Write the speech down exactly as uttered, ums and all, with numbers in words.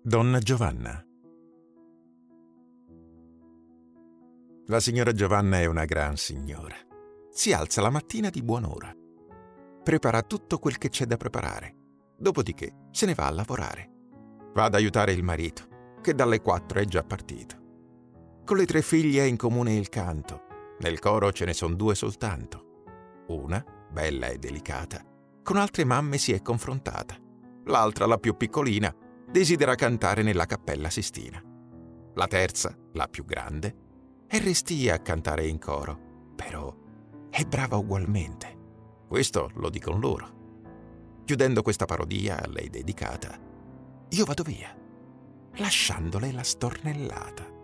Donna Giovanna. La signora Giovanna è una gran signora. Si alza la mattina di buon'ora. Prepara tutto quel che c'è da preparare. Dopodiché se ne va a lavorare. Va ad aiutare il marito, che dalle quattro è già partito. Con le tre figlie è in comune il canto. Nel coro ce ne son due soltanto. Una, bella e delicata, con altre mamme si è confrontata. L'altra, la più piccolina, desidera cantare nella Cappella Sistina. La terza, la più grande, è restia a cantare in coro, però è brava ugualmente. Questo lo dicono loro. Chiudendo questa parodia a lei dedicata, io vado via, lasciandole la stornellata.